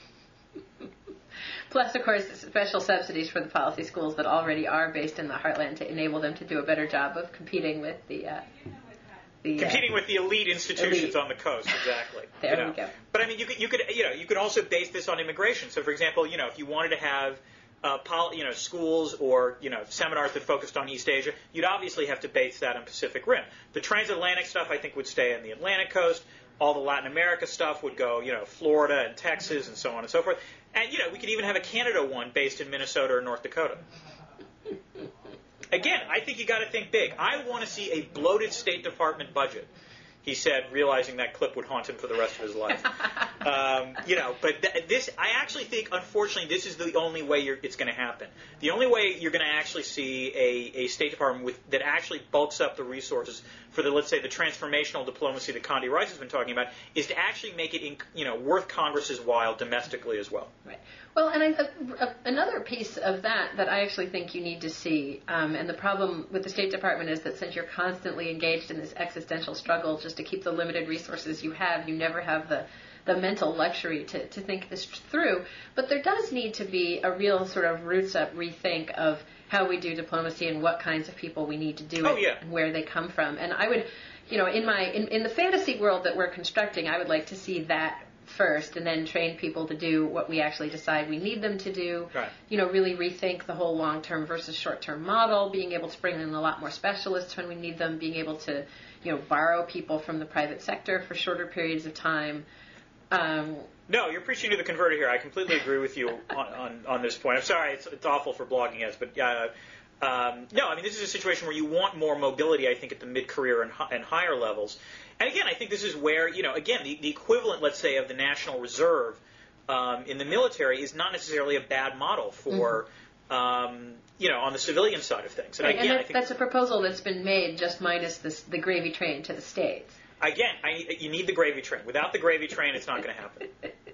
Plus, of course, special subsidies for the policy schools that already are based in the heartland to enable them to do a better job of competing with the... Uh, the competing uh, with the elite institutions elite. on the coast, exactly. There you know. we go. But I mean, you could, you could, you know, you could also base this on immigration. So, for example, you know, if you wanted to have, uh, pol- you know, schools or you know seminars that focused on East Asia, you'd obviously have to base that on Pacific Rim. The transatlantic stuff, I think, would stay on the Atlantic coast. All the Latin America stuff would go, you know, Florida and Texas and so on and so forth. And, you know, we could even have a Canada one based in Minnesota or North Dakota. Again, I think you got to think big. I want to see a bloated State Department budget, he said, realizing that clip would haunt him for the rest of his life. um, you know, but th- this, I actually think, unfortunately, this is the only way you're, it's going to happen. The only way you're going to actually see a, a State Department with that actually bulks up the resources for the, let's say, the transformational diplomacy that Condi Rice has been talking about, is to actually make it, in, you know, worth Congress's while domestically as well. Right. Well, and I, uh, another piece of that that I actually think you need to see, um, and the problem with the State Department is that since you're constantly engaged in this existential struggle just to keep the limited resources you have, you never have the, the mental luxury to, to think this through. But there does need to be a real sort of roots-up rethink of how we do diplomacy and what kinds of people we need to do oh, it yeah. and where they come from. And I would, you know, in my in, in the fantasy world that we're constructing, I would like to see that first, and then train people to do what we actually decide we need them to do. Right. You know, really rethink the whole long-term versus short-term model, being able to bring in a lot more specialists when we need them, being able to, you know, borrow people from the private sector for shorter periods of time. Um, no, you're preaching to the converted here. I completely agree with you on, on, on this point. I'm sorry, it's, it's awful for blogging us, but uh, um, no, I mean, this is a situation where you want more mobility, I think, at the mid-career and, and higher levels. And again, I think this is where, you know, again, the, the equivalent, let's say, of the National Reserve um, in the military is not necessarily a bad model for, mm-hmm. um, you know, on the civilian side of things. And, right, again, and that, I think that's a proposal that's been made just minus this, the gravy train to the States. Again, I, you need the gravy train. Without the gravy train, it's not going to happen.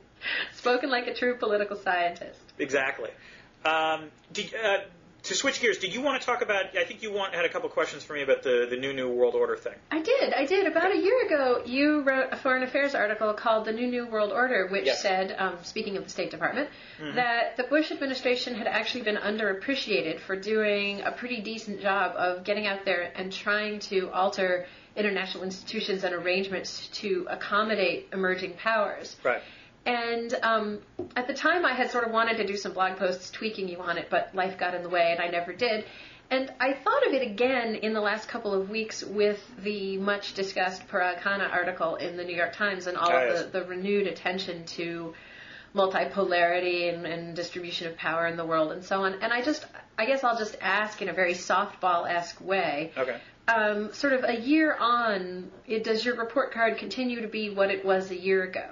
Spoken like a true political scientist. Exactly. Um, did, uh, to switch gears, did you want to talk about, I think you want, had a couple questions for me about the, the new New World Order thing. I did, I did. About a year ago, you wrote a foreign affairs article called The New New World Order, which yes. said, um, speaking of the State Department, mm-hmm. that the Bush administration had actually been underappreciated for doing a pretty decent job of getting out there and trying to alter international institutions and arrangements to accommodate emerging powers. Right. And um, at the time, I had sort of wanted to do some blog posts tweaking you on it, but life got in the way, and I never did. And I thought of it again in the last couple of weeks with the much-discussed Parag Khanna article in the New York Times and all oh, of yes. the, the renewed attention to multipolarity and, and distribution of power in the world and so on. And I just, I guess I'll just ask in a very softball-esque way. Okay. Um, sort of a year on, it, does your report card continue to be what it was a year ago?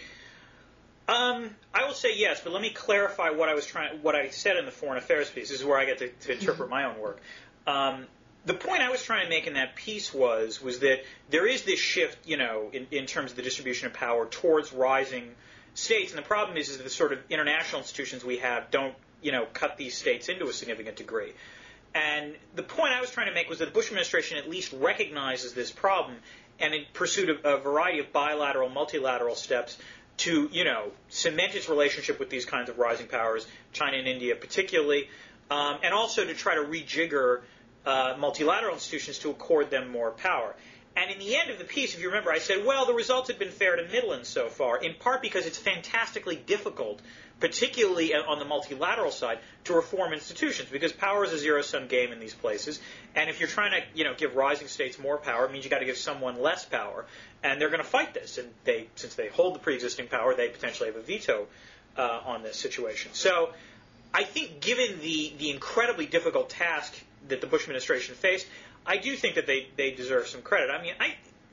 Um, I will say yes, but let me clarify what I was trying, what I said in the foreign affairs piece. This is where I get to, to interpret my own work. Um, the point I was trying to make in that piece was was that there is this shift, you know, in, in terms of the distribution of power towards rising states, and the problem is, is that the sort of international institutions we have don't, you know, cut these states into a significant degree. And the point I was trying to make was that the Bush administration at least recognizes this problem and in pursuit of a variety of bilateral, multilateral steps to, you know, cement its relationship with these kinds of rising powers, China and India particularly, um, and also to try to rejigger uh, multilateral institutions to accord them more power. And in the end of the piece, if you remember, I said, well, the results have been fair to middling so far, in part because it's fantastically difficult, particularly on the multilateral side, to reform institutions, because power is a zero-sum game in these places. And if you're trying to, you know, give rising states more power, it means you've got to give someone less power. And they're going to fight this. And they, since they hold the pre-existing power, they potentially have a veto uh, on this situation. So I think given the, the incredibly difficult task that the Bush administration faced, I do think that they, they deserve some credit. I mean, I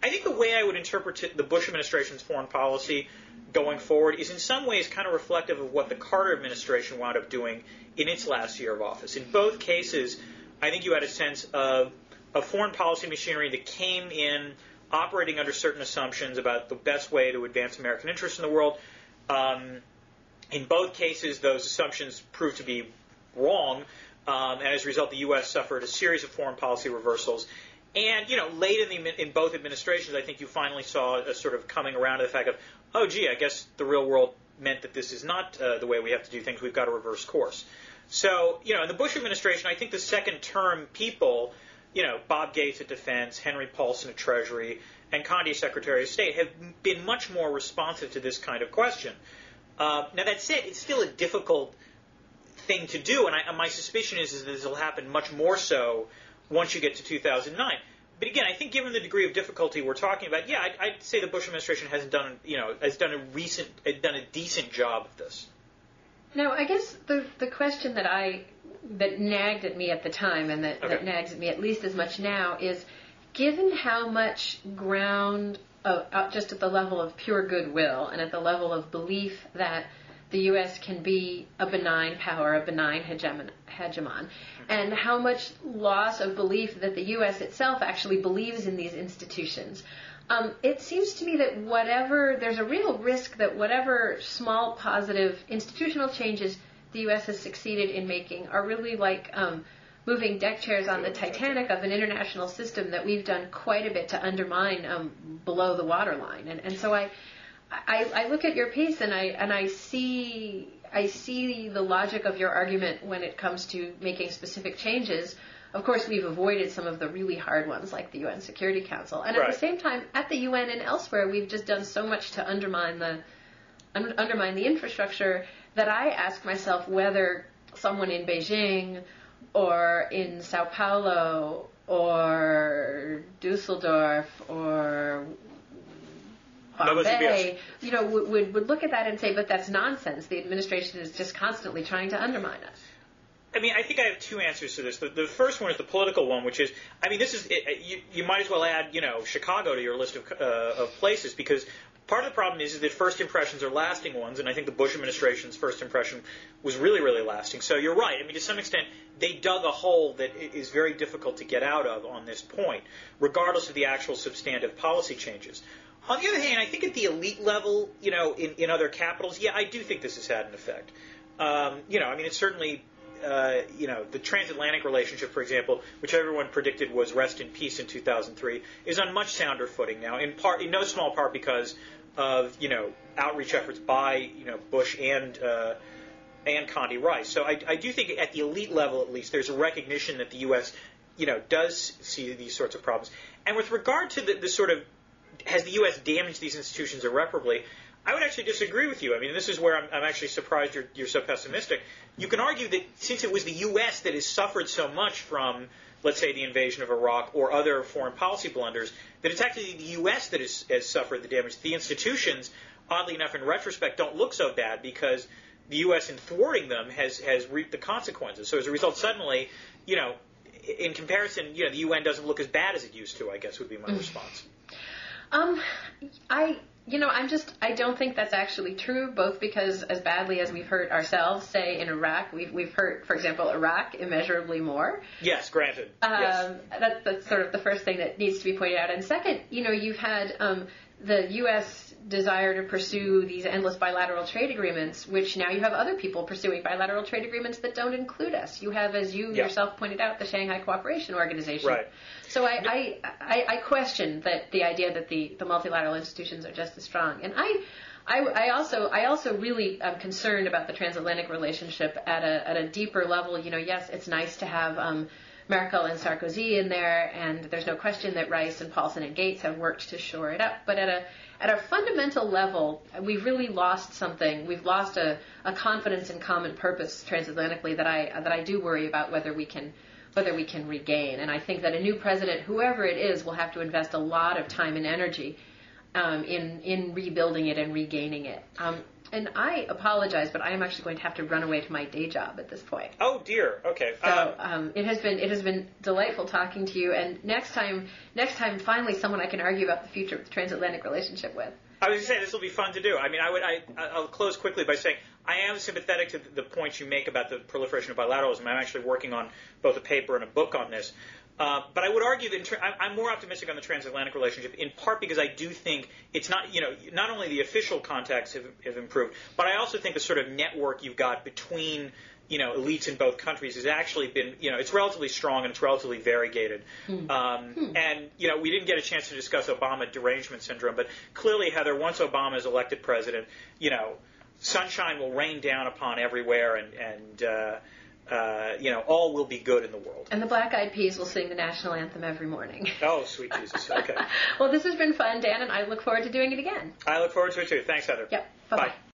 I think the way I would interpret it, the Bush administration's foreign policy going forward is in some ways kind of reflective of what the Carter administration wound up doing in its last year of office. In both cases, I think you had a sense of a foreign policy machinery that came in operating under certain assumptions about the best way to advance American interests in the world. Um, in both cases, those assumptions proved to be wrong, um, and as a result, the U S suffered a series of foreign policy reversals. And, you know, late in, the, in both administrations, I think you finally saw a sort of coming around to the fact of, oh, gee, I guess the real world meant that this is not uh, the way we have to do things. We've got to reverse course. So, you know, in the Bush administration, I think the second-term people, you know, Bob Gates at Defense, Henry Paulson at Treasury, and Condi, Secretary of State, have been much more responsive to this kind of question. Uh, now, that said, it's still a difficult thing to do, and, I, and my suspicion is, is that this will happen much more so once you get to two thousand nine. But again, I think given the degree of difficulty we're talking about, yeah, I'd, I'd say the Bush administration hasn't done, you know, has done a recent, done a decent job of this. Now, I guess the the question that I that nagged at me at the time, and that, okay. that nags at me at least as much now, is given how much ground, uh, uh, just at the level of pure goodwill and at the level of belief that the U S can be a benign power, a benign hegemon, hegemon, and how much loss of belief that the U S itself actually believes in these institutions. Um, it seems to me that whatever, there's a real risk that whatever small positive institutional changes the U S has succeeded in making are really like um, moving deck chairs on the Titanic of an international system that we've done quite a bit to undermine um, below the waterline. And, and so I, I, I look at your piece and I and I see I see the logic of your argument when it comes to making specific changes. Of course, we've avoided some of the really hard ones like the U N Security Council, and right. at the same time, at the U N and elsewhere, we've just done so much to undermine the un- undermine the infrastructure that I ask myself whether someone in Beijing or in Sao Paulo or Dusseldorf or Bombay, you know, would would look at that and say, but that's nonsense. The administration is just constantly trying to undermine us. I mean, I think I have two answers to this. The, the first one is the political one, which is, I mean, this is, it, you, you might as well add, you know, Chicago to your list of, uh, of places, because part of the problem is, is that first impressions are lasting ones, and I think the Bush administration's first impression was really, really lasting. So you're right. I mean, to some extent, they dug a hole that is very difficult to get out of on this point, regardless of the actual substantive policy changes. On the other hand, I think at the elite level, you know, in, in other capitals, yeah, I do think this has had an effect. Um, you know, I mean, it's certainly, uh, you know, the transatlantic relationship, for example, which everyone predicted was rest in peace in two thousand three, is on much sounder footing now, in part, in no small part because of, you know, outreach efforts by, you know, Bush and uh, and Condi Rice. So I, I do think at the elite level, at least, there's a recognition that the U S, you know, does see these sorts of problems. And with regard to the, the sort of, has the U S damaged these institutions irreparably? I would actually disagree with you. I mean, this is where I'm, I'm actually surprised you're, you're so pessimistic. You can argue that since it was the U S that has suffered so much from, let's say, the invasion of Iraq or other foreign policy blunders, that it's actually the U S that has, has suffered the damage. The institutions, oddly enough, in retrospect, don't look so bad because the U S in thwarting them has, has reaped the consequences. So as a result, suddenly, you know, in comparison, you know, the U N doesn't look as bad as it used to, I guess would be my mm. response. Um, I, you know, I'm just, I don't think that's actually true, both because as badly as we've hurt ourselves, say in Iraq, we've, we've hurt, for example, Iraq immeasurably more. Yes, granted. Um, yes. That, that's sort of the first thing that needs to be pointed out. And second, you know, you've had um, the U S desire to pursue these endless bilateral trade agreements, which now you have other people pursuing bilateral trade agreements that don't include us. You have, as you yeah. yourself pointed out, the Shanghai Cooperation Organization. Right. So I, I, I, I question that the idea that the, the multilateral institutions are just as strong. And I, I, I also I also really am concerned about the transatlantic relationship at a at a deeper level. You know, yes, it's nice to have um, Merkel and Sarkozy in there, and there's no question that Rice and Paulson and Gates have worked to shore it up. But at a at a fundamental level, we've really lost something. We've lost a, a confidence in common purpose transatlantically that I that I do worry about whether we can whether we can regain. And I think that a new president, whoever it is, will have to invest a lot of time and energy um, in in rebuilding it and regaining it. Um, And I apologize, but I am actually going to have to run away to my day job at this point. Oh dear. Okay. So Uh, um, it has been it has been delightful talking to you. And next time, next time, finally, someone I can argue about the future of the transatlantic relationship with. I was going to say this will be fun to do. I mean, I would. I, I'll close quickly by saying I am sympathetic to the points you make about the proliferation of bilateralism. I'm actually working on both a paper and a book on this. Uh, but I would argue that in ter- I'm more optimistic on the transatlantic relationship, in part because I do think it's not, you know, not only the official contacts have, have improved, but I also think the sort of network you've got between, you know, elites in both countries has actually been, you know, it's relatively strong and it's relatively variegated. Hmm. Um, hmm. And, you know, we didn't get a chance to discuss Obama derangement syndrome, but clearly, Heather, once Obama is elected president, you know, sunshine will rain down upon everywhere and, and uh, Uh, you know, all will be good in the world. And the Black Eyed Peas will sing the national anthem every morning. Oh, sweet Jesus. Okay. Well, this has been fun, Dan, and I look forward to doing it again. I look forward to it, too. Thanks, Heather. Yep. Bye-bye. Bye.